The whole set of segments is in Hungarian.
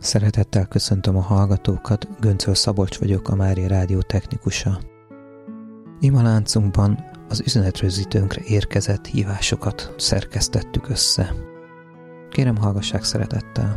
Szeretettel köszöntöm a hallgatókat, Göncöl Szabolcs vagyok, a Mária Rádió technikusa. Imaláncunkban az üzenetrögzítőnkre érkezett hívásokat szerkesztettük össze. Kérem, hallgassák szeretettel!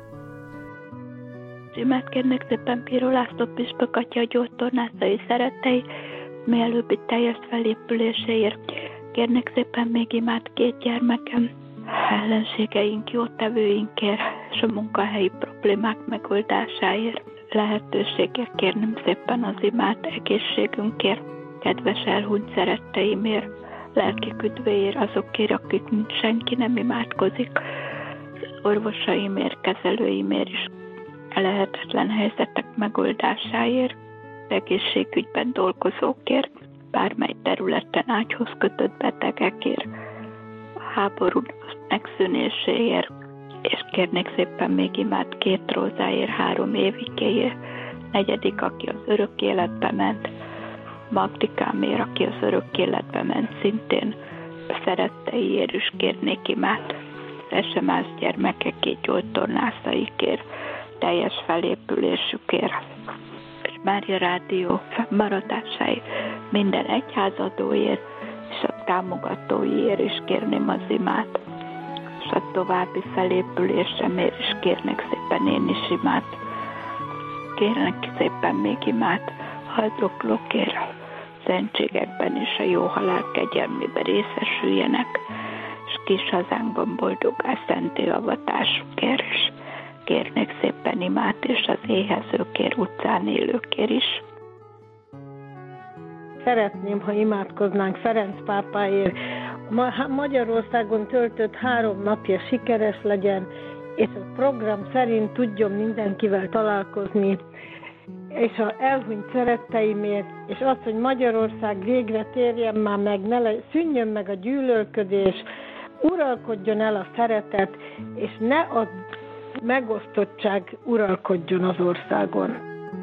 Imát kérnek szépen Píró László püspök atya a gyógytornászai szerettei mielőbbi teljes felépüléséért. Kérnek szépen még imát 2 gyermekem, ellenségeink, jótevőinkért és a munkahelyi problémák megoldásáért. Lehetőségért kérném szépen az imát egészségünkért, kedves elhunyt szeretteimért, lelki üdvéért, azokért, akik senki nem imádkozik, orvosaimért, kezelőimért is, lehetetlen helyzetek megoldásáért, egészségügyben dolgozókért, bármely területen ágyhoz kötött betegekért, a háború megszűnéséért, és kérnék szépen még imát 2 rózáért, 3 évikéért, 4., aki az örök életbe ment, Magdikámér, aki az örök életbe ment, szintén szeretteiért is kérnék imát, az SMS gyermekekért, gyógytornászaikért, teljes felépülésükért, és Mária Rádió fennmaradásáért, minden egyházadóért és a támogatóiért is kérném az imát, és a további felépülésemért is kérnek szépen én is imát. Kérnek szépen még imát haldoklókért, a szentségekben és a jó halál kegyelmében részesüljenek, és kis hazánkban boldogás szenté avatásukért is. Kérnek szépen imát, és az éhezőkért, utcán élőkért is. Szeretném, ha imádkoznánk Ferenc pápáért. Magyarországon töltött 3 napja sikeres legyen, és a program szerint tudjon mindenkivel találkozni, és az elhunyt szeretteimért, és az, hogy Magyarország végre térjen már meg, szűnjön meg a gyűlölködés, uralkodjon el a szeretet, és ne a megosztottság uralkodjon az országon.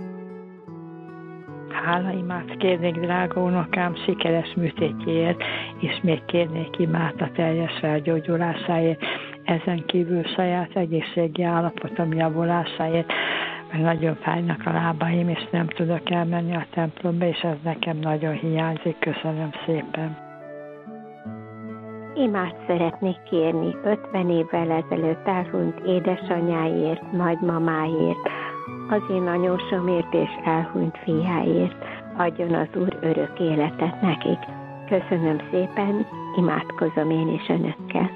Hálaimát kérnék drága unokám sikeres műtétjéért, és még kérnék imát a teljes felgyógyulásáért, ezen kívül saját egészségi állapotom javulásáért, mert nagyon fájnak a lábaim, és nem tudok elmenni a templomba, és ez nekem nagyon hiányzik. Köszönöm szépen. Imát szeretnék kérni 50 évvel ezelőtt elhunyt édesanyáért, nagymamáért, az én anyósomért és elhunyt fiáért. Adjon az Úr örök életet nekik. Köszönöm szépen, imádkozom én is önökkel.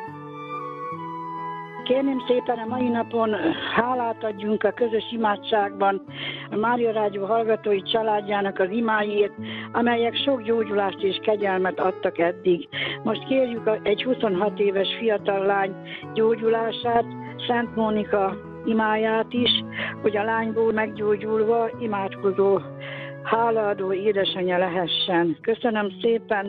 Kérném szépen, a mai napon hálát adjunk a közös imádságban a Mária Rádió hallgatói családjának az imáiért, amelyek sok gyógyulást és kegyelmet adtak eddig. Most kérjük egy 26 éves fiatal lány gyógyulását, Szent Mónika imáját is, hogy a lányból meggyógyulva imádkozó, hálaadó édesanyja lehessen. Köszönöm szépen!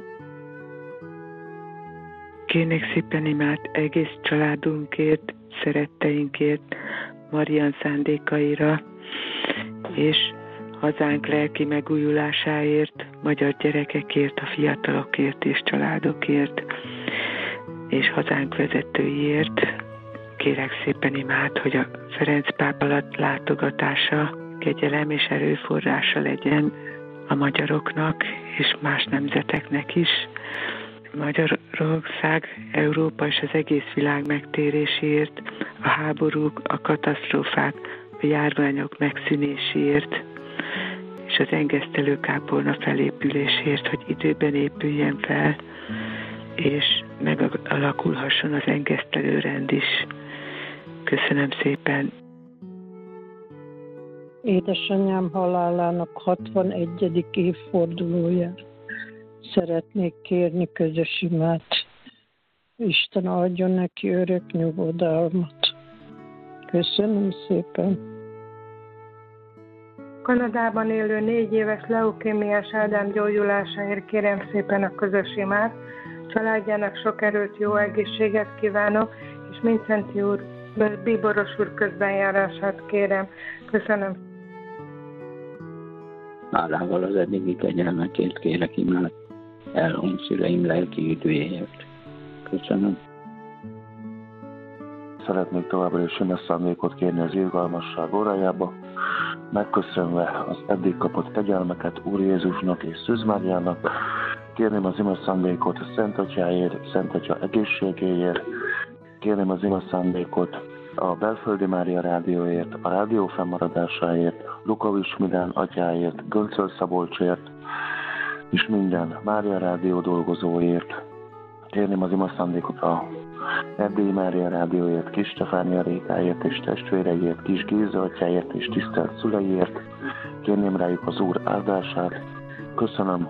Kérnék szépen imát egész családunkért, szeretteinkért, Marian szándékaira, és hazánk lelki megújulásáért, magyar gyerekekért, a fiatalokért és családokért, és hazánk vezetőiért. Kérek szépen imát, hogy a Ferenc pápa látogatása kegyelem és erőforrása legyen a magyaroknak és más nemzeteknek is. Magyarország, Európa és az egész világ megtéréséért, a háborúk, a katasztrófák, a járványok megszűnéséért, és az engesztelő kápolna felépülésért, hogy időben épüljen fel, és megalakulhasson az engesztelő rend is. Köszönöm szépen! Édesanyám halálának 61. évfordulójára szeretnék kérni közös imát. Isten adjon neki örök nyugodalmat. Köszönöm szépen. Kanadában élő 4 éves leukémiás Ádám gyógyulásáért kérem szépen a közös imát. Családjának sok erőt, jó egészséget kívánok, és Mincenti úr, bíboros úr közbenjárását kérem. Köszönöm. Hálával az eddigi kegyelmekért kérek imát, elhunyt szüleim lelki üdvéért. Köszönöm. szeretnék továbbra is ime szándékot kérni az irgalmasság órájába, megköszönve az eddig kapott kegyelmeket Úr Jézusnak és Szűz Máriának. Kérném az ime szándékot a Szent Atyáért, Szent Atya egészségéért. Kérném az ime szándékot a Belföldi Mária Rádióért, a rádió fennmaradásáért, Lukavics Milán atyáért, Göncöl Szabolcsért, és minden Mária Rádió dolgozóért. Kérném az ima szándékot a Erdélyi Mária Rádióért, Kis Stefánia Rékáért és testvéreiért, Kis Géza atyáért és tisztelt szüleiért. Kérném rájuk az Úr áldását. Köszönöm.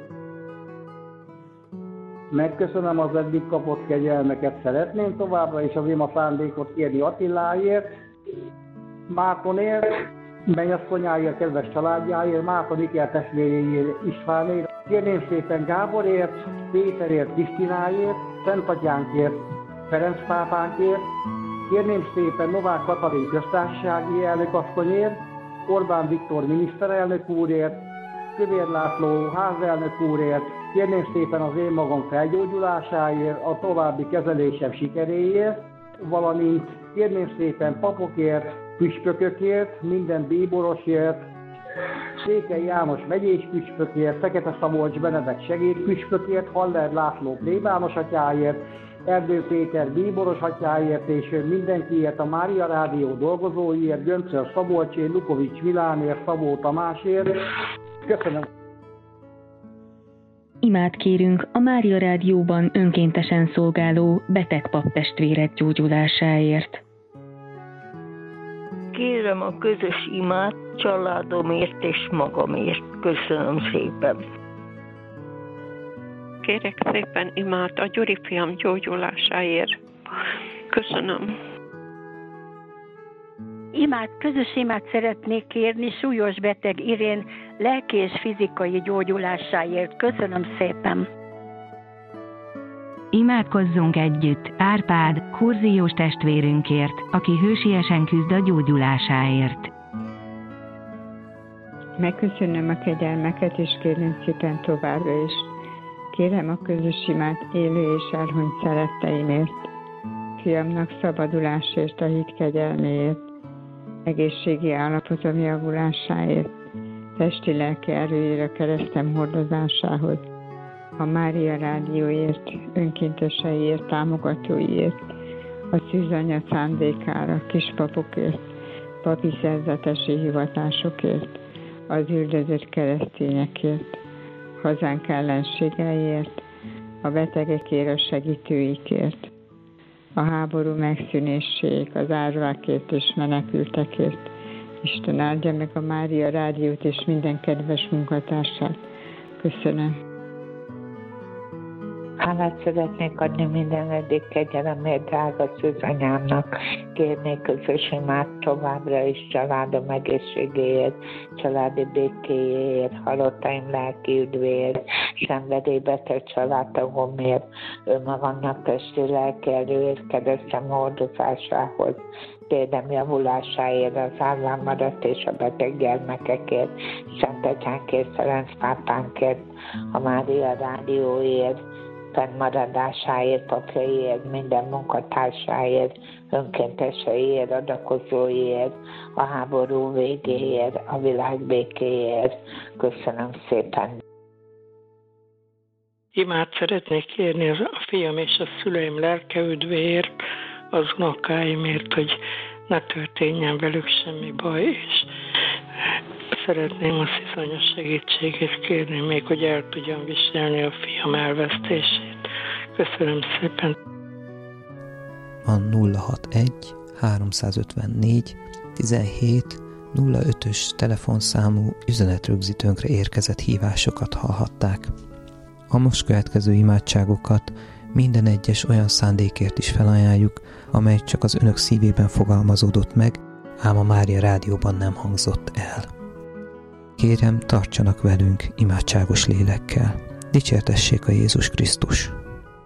Megköszönöm az eddig kapott kegyelmeket. Szeretném továbbra is az ima szándékot kérni Attiláért, Mártonért, mennyasszonyáért, kedves családjáért, Márton Iker testvéréért, Istvánért. Kérném szépen Gáborért, Péterért, Krisztináért, Szent Atyánkért, Ferenc pápánkért. Kérném szépen Novák Katalin köztársasági elnökasszonyért, Orbán Viktor miniszterelnök úrért, Kövér László házelnök úrért. Kérném szépen az én magam felgyógyulásáért, a további kezelésem sikeréért, valamint kérném szépen papokért, püspökökért, minden bíborosért, Székely János megyés püspökért, Fekete-Szabolcs Benedek segédpüspökért, Haller László plébános atyáért, Erdő Péter bíboros atyáért, és mindenkiért, a Mária Rádió dolgozóiért, Göncöl Szabolcsért, Lukovics Milánért, Szabó Tamásért. Köszönöm. Imát kérünk a Mária Rádióban önkéntesen szolgáló beteg paptestvérek gyógyulásáért. Kérem a közös imát családomért és magamért. Köszönöm szépen. Kérek szépen imát a Gyuri fiam gyógyulásáért. Köszönöm. Közös imát szeretnék kérni súlyos beteg Irén lelki és fizikai gyógyulásáért. Köszönöm szépen. Imádkozzunk együtt Árpád, kurziós testvérünkért, aki hősiesen küzd a gyógyulásáért. Megköszönöm a kegyelmeket, és kérem szépen továbbra is. Kérem a közös imát élő és elhunyt szeretteimért, fiamnak szabadulásért, a hit kegyelméért, egészségi állapotom javulásáért, testi-lelki erőjére keresztem hordozásához, a Mária Rádióért, önkénteseiért, támogatóiért, a szűzanya szándékára, kispapokért, papi szerzetesi hivatásokért, az üldözött keresztényekért, hazánk ellenségeiért, a betegekért, a segítőikért, a háború megszűnéséért, az árvákért és menekültekért. Isten áldja meg a Mária Rádiót és minden kedves munkatársát. Köszönöm. Hálát szeretnék adni minden eddig kegyelemért, drága szűzanyámnak. Kérnék közös imát továbbra is családom egészségéért, családi békéért, halottaim lelki üdvéért, szenvedélybeteg családtagomért, önmagamnak testi lelki erőért, keresztem hordozásához, térdem javulásáért, az állám maradt és a beteg gyermekekért, Szent Atyánkért, Ferenc pápánkért, a Mária Rádióért, fennmaradásáért, papjaiért, minden munkatársáért, önkénteseiért, adakozóiért, a háború végéért, a világ békéért. Köszönöm szépen. Imát szeretnék kérni a fiam és a szüleim lelke üdvéért, az unokáimért, hogy ne történjen velük semmi baj, és szeretném a szűzanya segítségét kérni, még hogy el tudjam viselni a fiam elvesztését. Köszönöm szépen. A 061 354 17 05-ös telefonszámú üzenetrögzítőnkre érkezett hívásokat hallhatták. A most következő imádságokat minden egyes olyan szándékért is felajánljuk, amely csak az önök szívében fogalmazódott meg, ám a Mária Rádióban nem hangzott el. Kérem, tartsanak velünk imádságos lélekkel. Dicsértessék a Jézus Krisztus!